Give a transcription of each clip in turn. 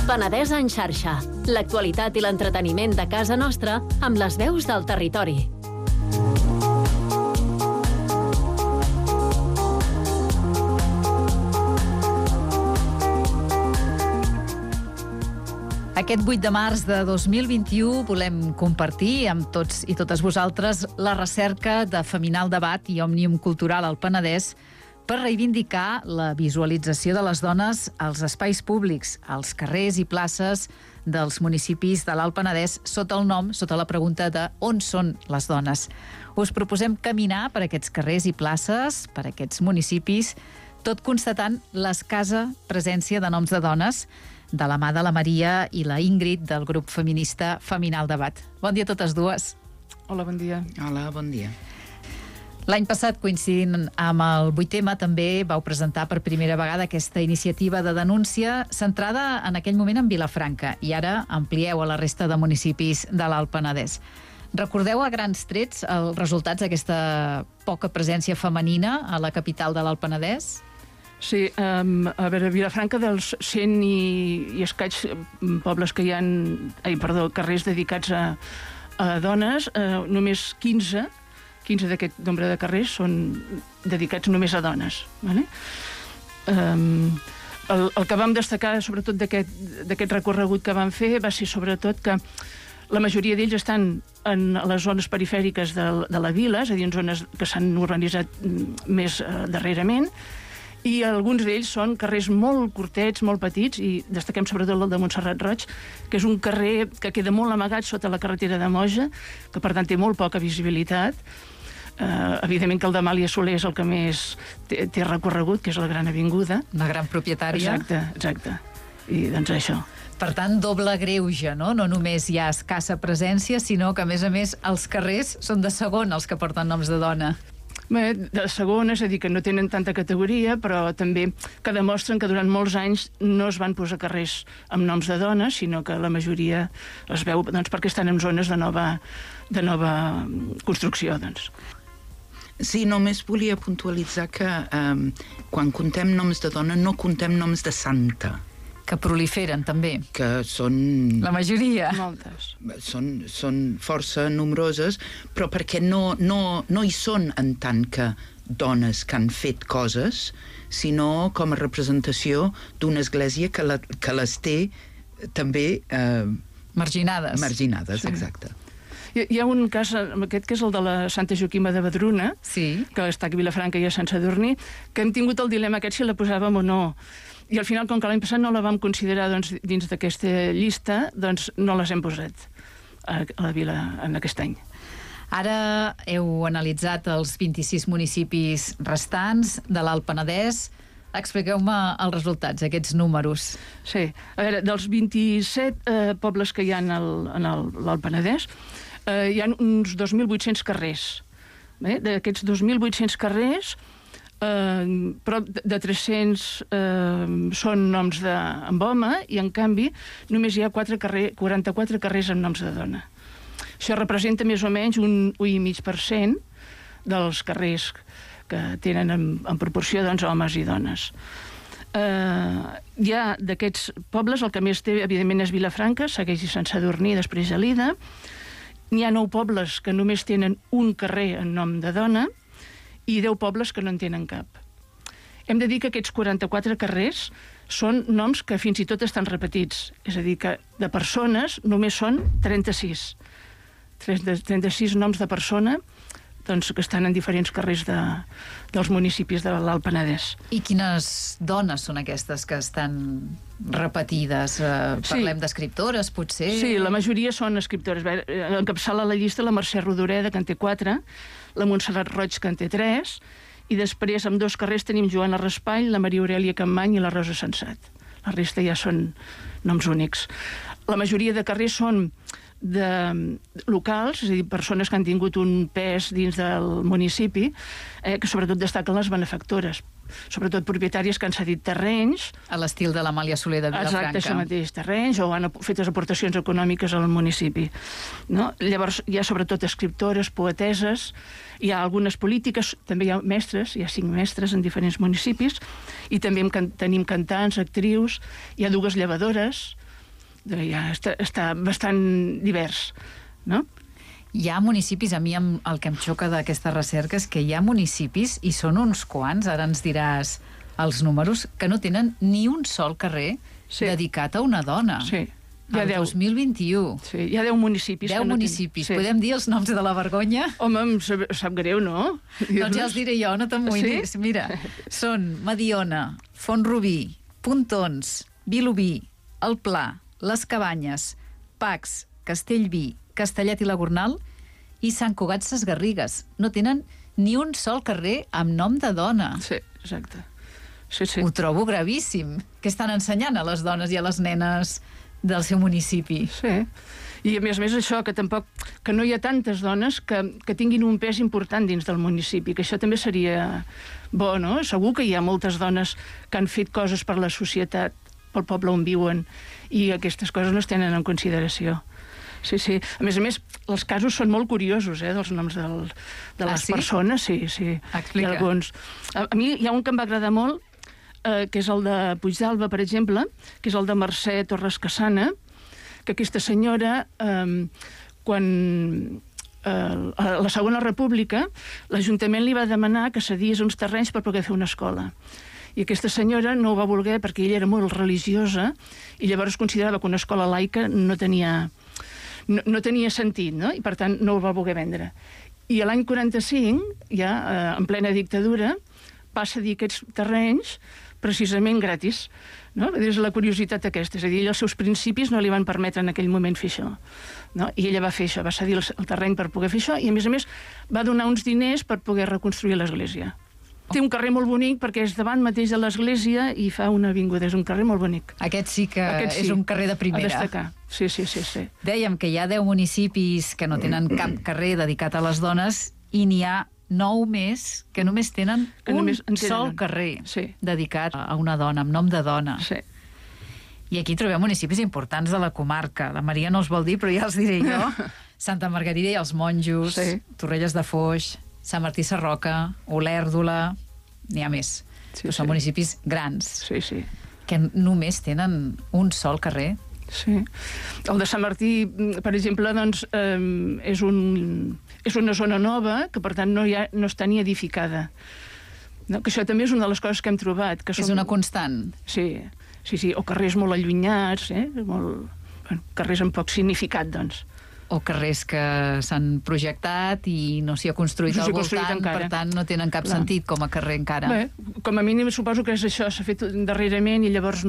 Penedès en xarxa. L'actualitat i l'entreteniment de casa nostra amb les veus del territori. Aquest 8 de març de 2021 volem compartir amb tots i totes vosaltres la recerca de Feminal Debat i Òmnium Cultural al Penedès per reivindicar la visualització de les dones als espais públics, als carrers i places dels municipis de l'Alt Penedès sota la pregunta de on són les dones. Us proposem caminar per aquests carrers i places, per aquests municipis, tot constatant l'escassa presència de noms de dones de la mà de la Maria i la Ingrid del grup feminista Feminal Debat. Bon dia a totes dues. Hola, bon dia. Hola, bon dia. L'any passat, coincidint amb el 8M, també vau presentar per primera vegada aquesta iniciativa de denúncia centrada en aquell moment en Vilafranca i ara amplieu a la resta de municipis de l'Alt Penedès. Recordeu a grans trets els resultats d'aquesta poca presència femenina a la capital de l'Alt Penedès? Sí, a veure, a Vilafranca dels 100 i escaig pobles que hi ha, carrers dedicats a dones, només 15 d'aquest nombre de carrers són dedicats només a dones. Vale? El que vam destacar, sobretot d'aquest recorregut que vam fer, va ser sobretot que la majoria d'ells estan en les zones perifèriques de la vila, és a dir, en zones que s'han urbanitzat més darrerament, i alguns d'ells són carrers molt curtets, molt petits, i destaquem sobretot el de Montserrat Roig, que és un carrer que queda molt amagat sota la carretera de Moja, que per tant té molt poca visibilitat. Evidentment que el d'Amàlia Soler és el que més té recorregut, que és la Gran Avinguda. Una gran propietària. Exacte. I doncs això. Per tant, doble greuge, no? No només hi ha escassa presència, sinó que, a més, els carrers són de segon els que porten noms de dona. Bé, de segona, és a dir, que no tenen tanta categoria, però també que demostren que durant molts anys no es van posar carrers amb noms de dones, sinó que la majoria es veu perquè estan en zones de nova construcció, doncs. Sí, només volia puntualitzar que quan contem noms de dona no contem noms de santa. Que proliferen, també. Que són... La majoria. Moltes. Són força nombroses, però perquè no hi són en tant que dones que han fet coses, sinó com a representació d'una església que les té també... Marginades. Marginades, sí. Exacte. Hi ha un cas, aquest que és el de la Santa Joaquima de Vedruna, sí, que està a Vilafranca i a Sant Sadurní, que hem tingut el dilema aquest si la posàvem o no. I al final, com que l'any passat no la vam considerar dins d'aquesta llista, doncs no les hem posat a la vila en aquest any. Ara heu analitzat els 26 municipis restants de l'Alt Penedès. Expliqueu-me els resultats, aquests números. Sí, a veure, dels 27 pobles que hi ha en l'Alt Penedès, hi ha uns 2.800 carrers. D'aquests 2.800 carrers, prop de 300 són noms amb home i en canvi només hi ha 44 carrers amb noms de dona. Això representa més o menys un 1,5% dels carrers que tenen en proporció homes i dones. Hi ha d'aquests pobles, el que més té evidentment és Vilafranca, segueix Sant Sadurní, després Gelida. N'hi ha 9 pobles que només tenen un carrer en nom de dona i 10 pobles que no en tenen cap. Hem de dir que aquests 44 carrers són noms que fins i tot estan repetits, és a dir, que de persones només són 36. 36 noms de persona que estan en diferents carrers dels municipis de l'Alt Penedès. I quines dones són aquestes que estan repetides? Parlem d'escriptores, potser? Sí, la majoria són escriptores. Encapçala la llista la Mercè Rodoreda, que en té 4, la Montserrat Roig, que en té 3, i després, amb 2 carrers, tenim Joana Raspall, la Maria Aurèlia Campmany i la Rosa Sensat. La resta ja són noms únics. La majoria de carrers són locals, és a dir, persones que han tingut un pes dins del municipi, que sobretot destaquen les benefactores, sobretot propietàries que han cedit terrenys. A l'estil de l'Amàlia Soler de Vilafranca. Exacte, això mateix, terrenys, o han fet aportacions econòmiques al municipi. No? Llavors hi ha sobretot escriptores, poeteses, hi ha algunes polítiques, també hi ha mestres, hi ha 5 mestres en diferents municipis, i també tenim cantants, actrius, hi ha 2 llevadores, ja està bastant divers, no? Hi ha municipis, a mi el que em xoca d'aquesta recerca és que hi ha municipis, i són uns quants, ara ens diràs els números, que no tenen ni un sol carrer dedicat a una dona. Sí. El 2021. Sí, hi ha 10 municipis. 10 municipis. Sí. Podem dir els noms de la vergonya? Home, em sap greu, no? Doncs ja els diré jo, no t'amoïnis. Sí? Mira, són Mediona, Font-rubí, Pontons, Vilobí, El Pla, Les Cabanyes, Pacs, Castellví, Castellet i la Gornal i Sant Cugat Sesgarrigues. No tenen ni un sol carrer amb nom de dona. Sí, exacte. Sí, sí. Ho trobo gravíssim. Què estan ensenyant a les dones i a les nenes del seu municipi? Sí. I a més això, que no hi ha tantes dones que tinguin un pes important dins del municipi, que això també seria bo, no? Segur que hi ha moltes dones que han fet coses per la societat, pel poble on viuen, i aquestes coses no es tenen en consideració. Sí, sí. A més, els casos són molt curiosos, dels noms de les persones. Sí, sí. Explica. Alguns. A mi hi ha un que em va agradar molt, que és el de Puigdàlber, per exemple, que és el de Mercè Torres Casana, que aquesta senyora, quan a la Segona República, l'Ajuntament li va demanar que cedís uns terrenys per poder fer una escola. I aquesta senyora no ho va voler perquè ella era molt religiosa i llavors considerava que una escola laica no tenia sentit, no? I per tant no ho va voler vendre. I l'any 45, ja en plena dictadura, va cedir aquests terrenys precisament gratis, no? És la curiositat aquesta, és a dir, els seus principis no li van permetre en aquell moment fer això, no? I ella va fer això, va cedir el terreny per poder fer això, i a més va donar uns diners per poder reconstruir l'església. Té un carrer molt bonic perquè és davant mateix de l'església i fa una avinguda, és un carrer molt bonic. Aquest sí que és un carrer de primera. A destacar, sí. Dèiem que hi ha 10 municipis que no tenen cap carrer dedicat a les dones i n'hi ha 9 més que només tenen sol carrer dedicat a una dona, amb nom de dona. Sí. I aquí trobem municipis importants de la comarca. La Maria no els vol dir, però ja els diré jo. Santa Margarida i els Monjos, Torrelles de Foix, Sant Martí Sarroca, Olèrdola, n'hi ha més. Són municipis grans, que només tenen un sol carrer. Sí. El de Sant Martí, per exemple, doncs, és una zona nova que, per tant, no està ni edificada. No? Que això també és una de les coses que hem trobat. Que és una constant. Sí, o carrers molt allunyats, carrers amb poc significat, doncs. O carrers que s'han projectat i no s'hi ha construït al voltant, per tant no tenen cap sentit com a carrer encara. Bé, com a mínim suposo que és això, s'ha fet darrerament i llavors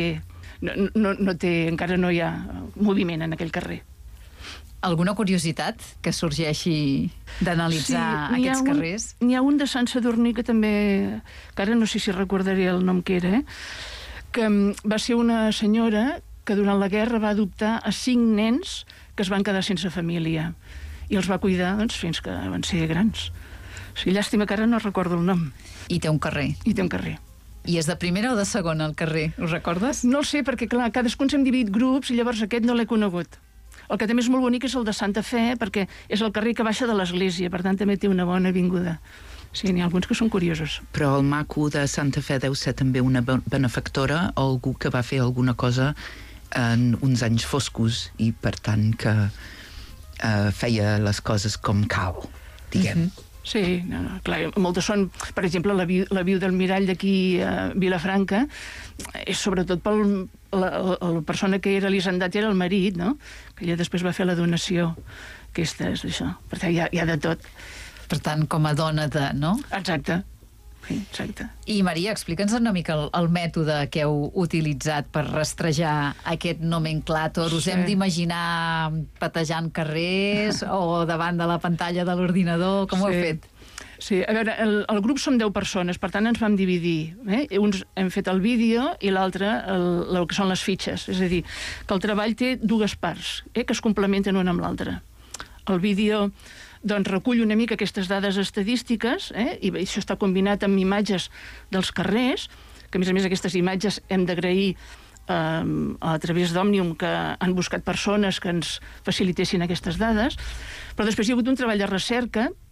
encara no hi ha moviment en aquell carrer. Alguna curiositat que sorgeixi d'analitzar aquests carrers? N'hi ha un de Sant Sadurní que també, que ara no sé si recordaré el nom que era, que va ser una senyora que durant la guerra va adoptar a 5 nens que es van quedar sense família i els va cuidar fins que van ser grans. Llàstima que ara no recordo el nom. I té un carrer. I és de primera o de segona el carrer? Ho recordes? No el sé, perquè clar, cadascun s'hem dividit grups i llavors aquest no l'he conegut. El que també és molt bonic és el de Santa Fe, perquè és el carrer que baixa de l'església, per tant també té una bona avinguda. Sí, n'hi ha alguns que són curiosos. Però el maco de Santa Fe deu ser també una benefactora o algú que va fer alguna cosa en uns anys foscos i per tant que feia les coses com cal, diguem. Sí, clar, moltes són, per exemple, la viu del Mirall d'aquí a Vilafranca és sobretot per la persona que era l'hisendat era el marit, no? Que ella després va fer la donació. Aquesta és això. Per tant, hi ha de tot. Per tant, com a dona de, no? Exacte. Sí, exacte. I Maria, explica'ns una mica el mètode que heu utilitzat per rastrejar aquest nomenclàtor. Us hem d'imaginar patejant carrers o davant de la pantalla de l'ordinador? Com ho heu fet? Sí, a veure, el grup som 10 persones, per tant ens vam dividir. Uns hem fet el vídeo i l'altre el que són les fitxes. És a dir, que el treball té 2 parts, que es complementen una amb l'altra. El vídeo doncs recull una mica aquestes dades estadístiques, i això està combinat amb imatges dels carrers, que a més aquestes imatges hem d'agrair a través d'Òmnium que han buscat persones que ens facilitessin aquestes dades, però després hi ha hagut un treball de recerca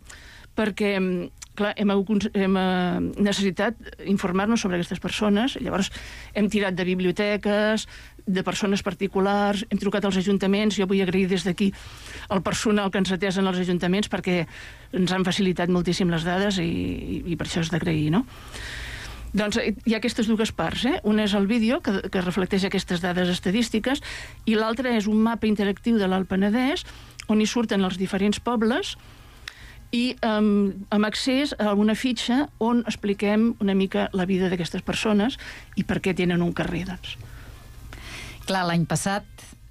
perquè clar, hem necessitat informar-nos sobre aquestes persones, llavors hem tirat de biblioteques, de persones particulars, hem trucat als ajuntaments, jo vull agrair des d'aquí el personal que ens atès en els ajuntaments perquè ens han facilitat moltíssim les dades i per això és d'agrair, no? Doncs hi ha aquestes dues parts, Una és el vídeo, que reflecteix aquestes dades estadístiques, i l'altra és un mapa interactiu de l'Alt Penedès, on hi surten els diferents pobles, i amb accés a una fitxa on expliquem una mica la vida d'aquestes persones i per què tenen un carrer, doncs. Clar, l'any passat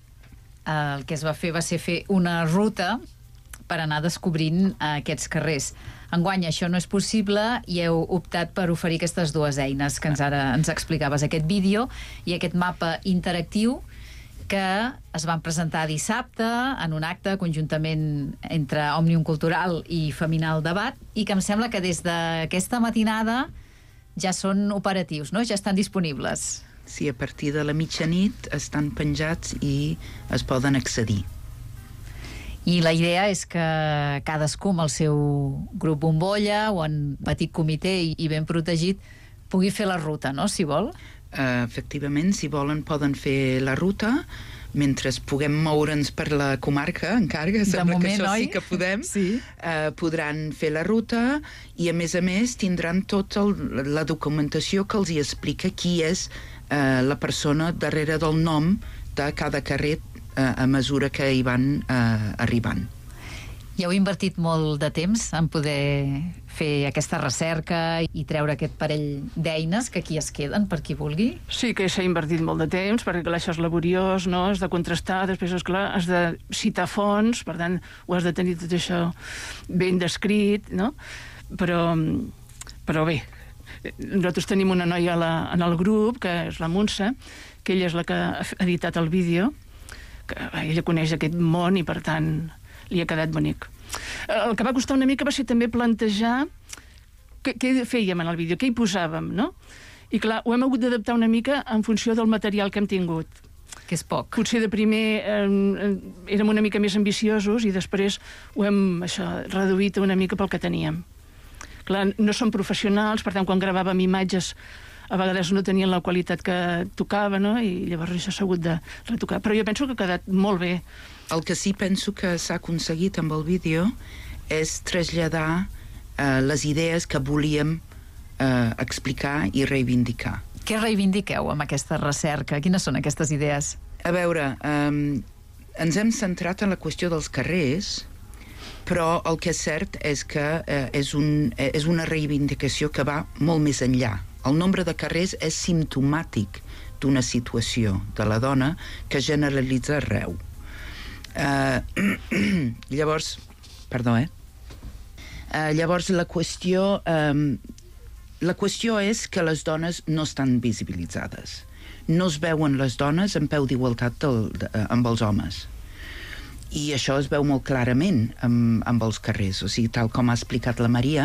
el que es va fer fer una ruta per anar descobrint aquests carrers. Enguany això no és possible i heu optat per oferir aquestes dues eines que ara ens explicaves, aquest vídeo i aquest mapa interactiu que es van presentar dissabte en un acte conjuntament entre Òmnium Cultural i Feminal Debat i que em sembla que des d'aquesta matinada ja són operatius, no? Ja estan disponibles. Sí, a partir de la mitjanit estan penjats i es poden accedir. I la idea és que cadascú amb el seu grup bombolla o en petit comitè i ben protegit pugui fer la ruta, no?, si vol. Efectivament, si volen poden fer la ruta mentre puguem moure'ns per la comarca, encara que sembla moment, que això sí que podem, sí. Podran fer la ruta i a més tindran tota la documentació que els hi explica qui és la persona darrere del nom de cada carrer a mesura que hi van arribant. I heu invertit molt de temps en poder fer aquesta recerca i treure aquest parell d'eines que aquí es queden per qui vulgui? Sí que s'ha invertit molt de temps, perquè clar, això és laboriós, no? Has de contrastar, després, esclar, has de citar fonts, per tant, ho has de tenir tot això ben descrit, no? Però bé, nosaltres tenim una noia en el grup, que és la Montse, que ella és la que ha editat el vídeo, que ella coneix aquest món i, per tant, li ha quedat bonic. El que va costar una mica va ser també plantejar què fèiem en el vídeo, què hi posàvem, no? I clar, ho hem hagut d'adaptar una mica en funció del material que hem tingut. Que és poc. Potser de primer érem una mica més ambiciosos i després ho hem reduït una mica pel que teníem. Clar, no som professionals, per tant, quan gravàvem imatges a vegades no tenien la qualitat que tocava, no? I llavors això s'ha hagut de retocar. Però jo penso que ha quedat molt bé. El que sí penso que s'ha aconseguit amb el vídeo és traslladar les idees que volíem explicar i reivindicar. Què reivindiqueu amb aquesta recerca? Quines són aquestes idees? A veure, ens hem centrat en la qüestió dels carrers, però el que és cert és que és una reivindicació que va molt més enllà. El nombre de carrers és simptomàtic d'una situació de la dona que generalitza arreu. Llavors, llavors la qüestió és que les dones no estan visibilitzades. No es veuen les dones en peu d'igualtat amb els homes. I això es veu molt clarament amb els carrers. O sigui, tal com ha explicat la Maria,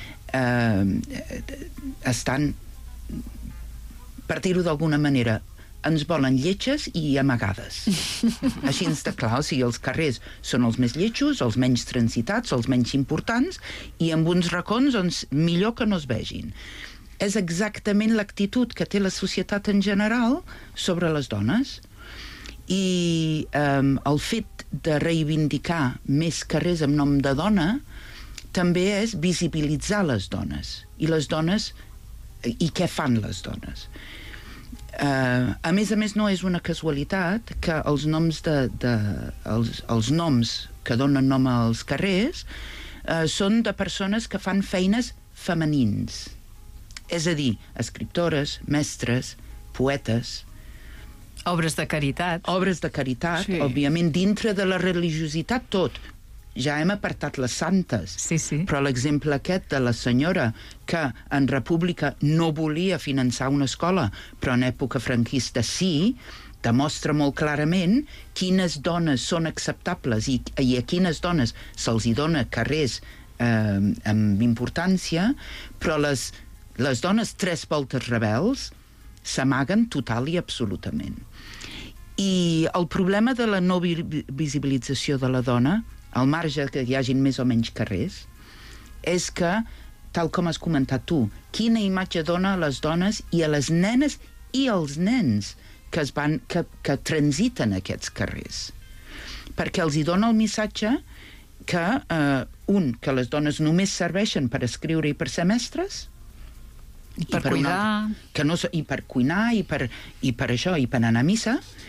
estan, per dir-ho d'alguna manera, ens volen lletges i amagades. Així de clar, o sigui, els carrers són els més lletjos, els menys transitats, els menys importants, i amb uns racons millor que no es vegin. És exactament l'actitud que té la societat en general sobre les dones. I el fet de reivindicar més carrers en nom de dona també és visibilitzar les dones. I les dones, i què fan les dones? A més, no és una casualitat que els noms els noms que donen nom als carrers són de persones que fan feines femenins. És a dir, escriptores, mestres, poetes. Obres de caritat. Obres de caritat, sí. Òbviament, dintre de la religiositat tot. Ja hem apartat les santes, sí. Però l'exemple aquest de la senyora que en república no volia finançar una escola, però en època franquista sí, demostra molt clarament quines dones són acceptables i a quines dones se'ls hi dona carrers amb importància, però les dones tres voltes rebels s'amaguen total i absolutament. I el problema de la no visibilització de la dona, al marge que hi hagin més o menys carrers, és que, tal com has comentat tu, quina imatge dona a les dones i a les nenes i als nens que transiten aquests carrers. Perquè els hi dona el missatge que, que les dones només serveixen per escriure i per ser mestres, I per cuidar. I per cuinar, i per això, i per anar a missa,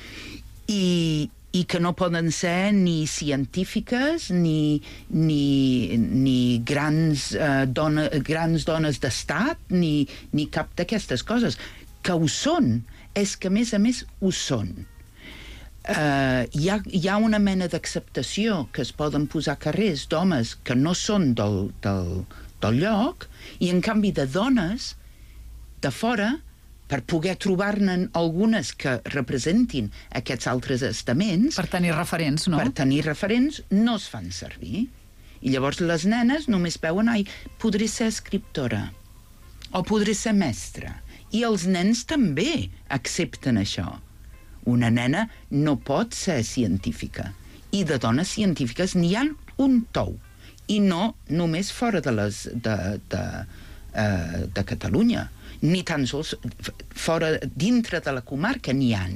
i que no poden ser ni científiques ni grans dones d'estat, ni cap d'aquestes coses. Que ho són, és que a més ho són. Hi ha una mena d'acceptació que es poden posar carrers d'homes que no són del lloc, i en canvi de dones de fora, per poder trobar-ne algunes que representin aquests altres estaments... Per tenir referents, no? Per tenir referents, no es fan servir. I llavors les nenes només veuen, podré ser escriptora, o podré ser mestra. I els nens també accepten això. Una nena no pot ser científica. I de dones científiques n'hi ha un tou. I no només fora de Catalunya. Ni tan sols dintre de la comarca n'hi ha.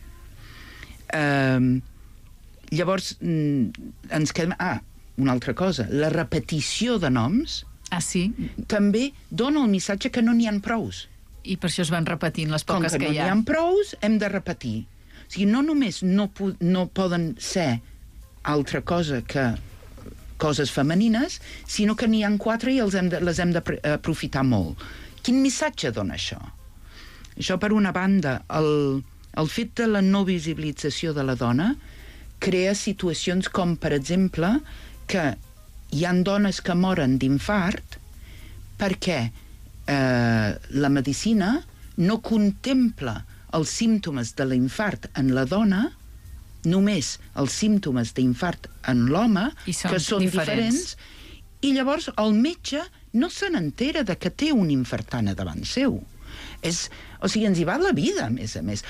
Llavors, ens quedem... una altra cosa. La repetició de noms també dona el missatge que no n'hi ha prous. I per això es van repetint les poques que hi ha. Com que no n'hi ha prous, hem de repetir. O sigui, no només no poden ser altra cosa que coses femenines, sinó que n'hi ha 4 i les hem d'aprofitar molt. Quin missatge dona això? Això, per una banda, el fet de la no visibilització de la dona crea situacions com, per exemple, que hi ha dones que moren d'infart perquè la medicina no contempla els símptomes de l'infart en la dona, només els símptomes d'infart en l'home, que són diferents, i llavors el metge no se n'entera de que té un infartant davant seu. O sigui, ens hi va la vida, a més a més.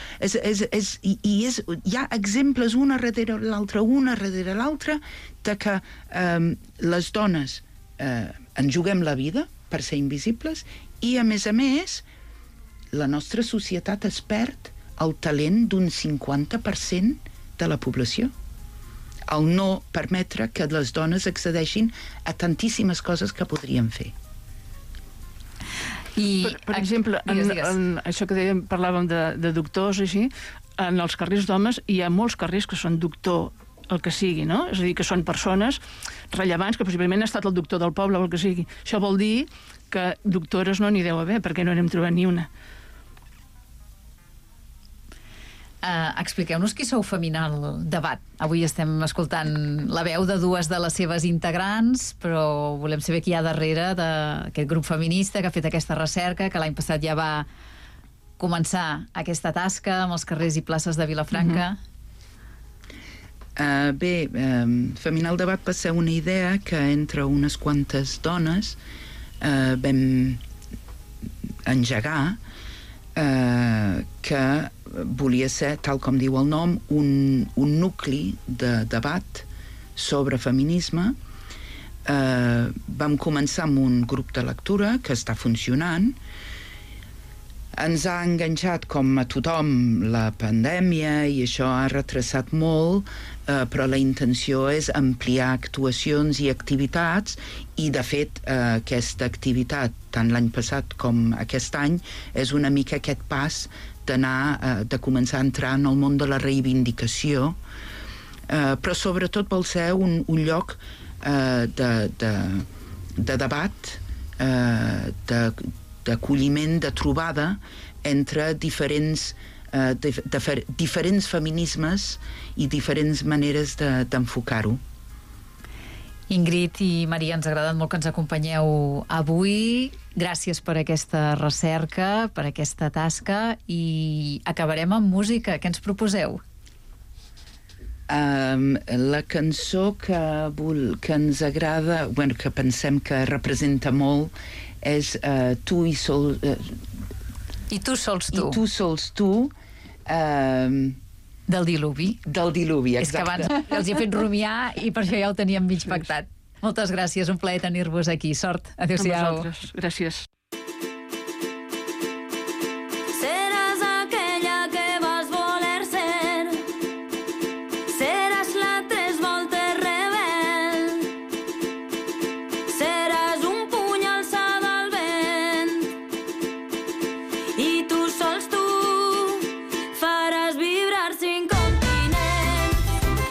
Hi ha exemples una darrere l'altra, de que les dones ens juguem la vida per ser invisibles, i a més, la nostra societat es perd el talent d'un 50% de la població. El no permetre que les dones accedeixin a tantíssimes coses que podrien fer. Per exemple, en això que parlàvem de doctors, així, en els carrers d'homes hi ha molts carrers que són doctor el que sigui, no? És a dir, que són persones rellevants, que possiblement ha estat el doctor del poble o el que sigui. Això vol dir que doctores no n'hi deu haver, perquè no n'hem trobat ni una. Expliqueu-nos qui sou Feminal Debat. Avui estem escoltant la veu de 2 de les seves integrants, però volem saber qui hi ha darrere d'aquest grup feminista que ha fet aquesta recerca, que l'any passat ja va començar aquesta tasca amb els carrers i places de Vilafranca. Feminal Debat va ser una idea que entre unes quantes dones vam engegar, que volia ser, tal com diu el nom, un nucli de debat sobre feminisme. Vam començar amb un grup de lectura que està funcionant. Ens ha enganxat, com a tothom, la pandèmia, i això ha retrasat molt, però la intenció és ampliar actuacions i activitats, i de fet aquesta activitat, tant l'any passat com aquest any, és una mica aquest pas de començar a entrar en el món de la reivindicació, però sobretot vol ser un lloc de debat, d'acolliment, de trobada entre diferents feminismes i diferents maneres d'enfocar-ho. Ingrid i Maria, ens ha agradat molt que ens acompanyeu avui. Gràcies per aquesta recerca, per aquesta tasca, i acabarem amb música. Què ens proposeu? La cançó que ens agrada, que pensem que representa molt, és Tu i Sols... I tu sols tu. I tu sols tu. Del Diluvi. Del Diluvi, exacte. És que abans els he fet rumiar i per això ja ho teníem mig pactat. Moltes gràcies, un plaer tenir-vos aquí. Sort. Adéu-siau. Gràcies. Seràs aquella que vas voler ser. Seràs la tres voltes rebel. Seràs un puny alçat al vent. I tu sols tu faràs vibrar 5 continents.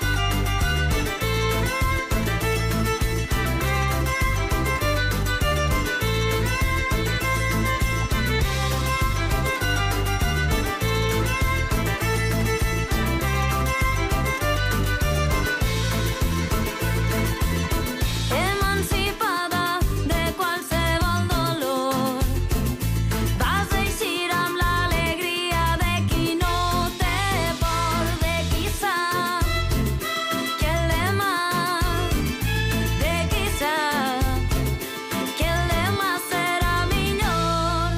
Emancipada de qualsevol dolor, vas eixir amb l'alegria de qui no té por, de qui sap que el demà, de qui sap que el demà serà millor.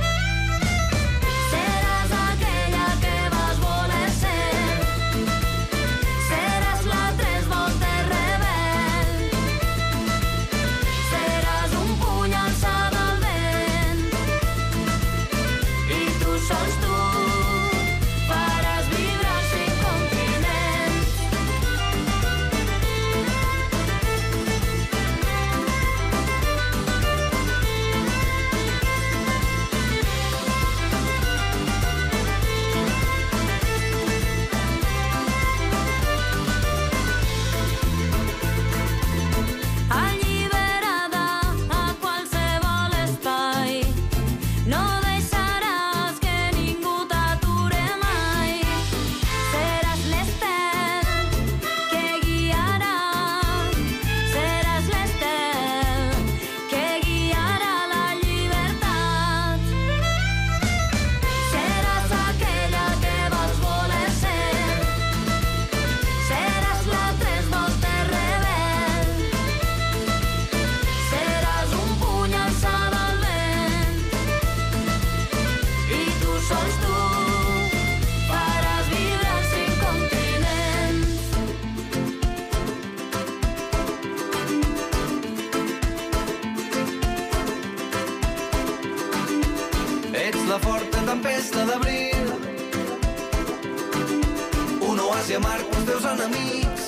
Seràs aquella que vas voler ser. Seràs la tres voltes rebel. Seràs un puny alçat al vent. I tu sols tu faràs vibrar 5 continents. Alliberada a qualsevol espai, no deixaràs que ningú t'ature mai. Seràs l'estel que guiarà, seràs l'estel que guiarà la llibertat. Seràs aquella que vas voler ser. Seràs la tres voltes rebel. Seràs un puny alçat al vent. I tu sols tu faràs vibrar 5 continents. Ets la forta tempesta d'abril, un oasi amarg pels teus enemics.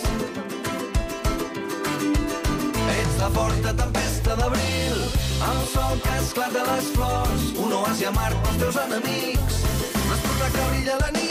Ets la forta tempesta d'abril, el sol que esclata les flors, un oasi amarg pels teus enemics. L'esporta que brilla la nit.